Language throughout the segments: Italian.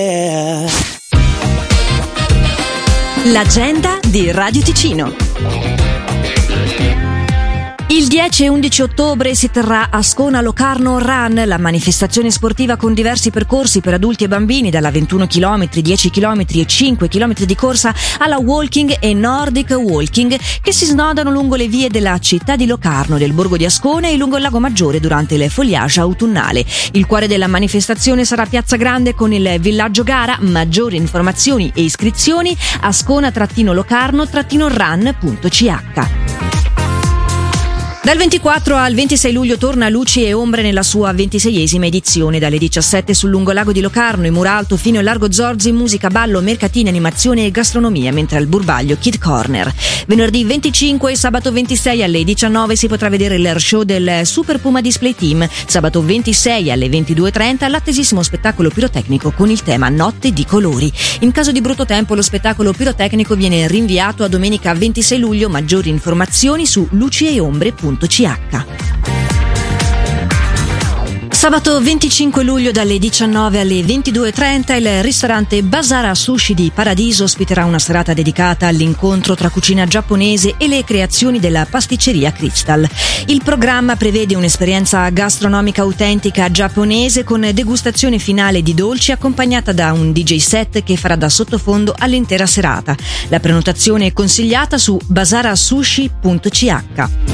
L'agenda di Radio Ticino. Il 10 e 11 ottobre si terrà a Ascona Locarno Run, la manifestazione sportiva con diversi percorsi per adulti e bambini, dalla 21 km, 10 km e 5 km di corsa alla walking e Nordic walking, che si snodano lungo le vie della città di Locarno, del borgo di Ascona e lungo il Lago Maggiore durante il foliage autunnale. Il cuore della manifestazione sarà Piazza Grande con il villaggio gara. Maggiori informazioni e iscrizioni ascona-locarno-run.ch. Dal 24 al 26 luglio torna Luci e Ombre nella sua 26esima edizione. Dalle 17 sul lungolago di Locarno e Muralto fino al Largo Zorzi, musica, ballo, mercatini, animazione e gastronomia, mentre al Burbaglio Kid Corner. Venerdì 25 e sabato 26 alle 19 si potrà vedere l'air show del Super Puma Display Team. Sabato 26 alle 22.30 l'attesissimo spettacolo pirotecnico con il tema Notte di colori. In caso di brutto tempo lo spettacolo pirotecnico viene rinviato a domenica 26 luglio. Maggiori informazioni su lucieombre.ch. Sabato 25 luglio dalle 19 alle 22.30 il ristorante Basara Sushi di Paradiso ospiterà una serata dedicata all'incontro tra cucina giapponese e le creazioni della pasticceria Crystal. Il programma prevede un'esperienza gastronomica autentica giapponese con degustazione finale di dolci accompagnata da un DJ set che farà da sottofondo all'intera serata. La prenotazione è consigliata su basarasushi.ch.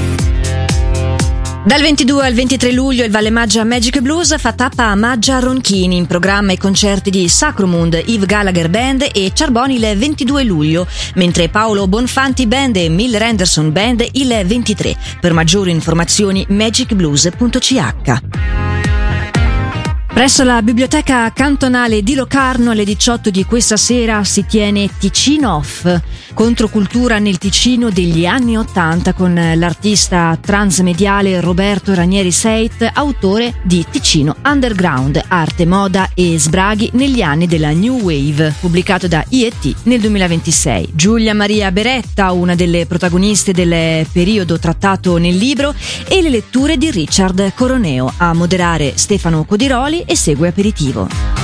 Dal 22 al 23 luglio il Valle Maggia Magic Blues fa tappa a Maggia Ronchini, in programma i concerti di Sacromund, Yves Gallagher Band e Charboni il 22 luglio, mentre Paolo Bonfanti Band e Miller Anderson Band il 23. Per maggiori informazioni magicblues.ch. Presso la Biblioteca Cantonale di Locarno alle 18 di questa sera si tiene Ticino Off, controcultura nel Ticino degli anni 80 con l'artista transmediale Roberto Ranieri Seit, autore di Ticino Underground, arte, moda e sbraghi negli anni della New Wave, pubblicato da IET nel 2026. Giulia Maria Beretta, una delle protagoniste del periodo trattato nel libro, e le letture di Richard Coroneo, a moderare Stefano Codiroli e segue aperitivo.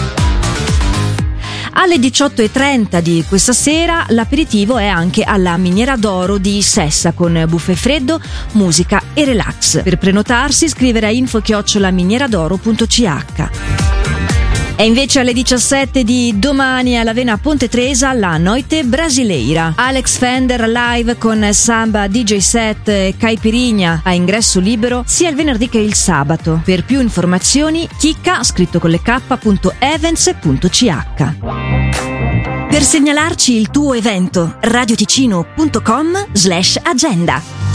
Alle 18.30 di questa sera l'aperitivo è anche alla Miniera d'Oro di Sessa con buffet freddo, musica e relax. Per prenotarsi scrivere a info@minieradoro.ch. E invece alle 17 di domani alla Vena Ponte Tresa la Noite Brasileira. Alex Fender live con samba, DJ set e caipirinha a ingresso libero sia il venerdì che il sabato. Per più informazioni chicca scritto con le k.events.ch. Per segnalarci il tuo evento radioticino.com/agenda.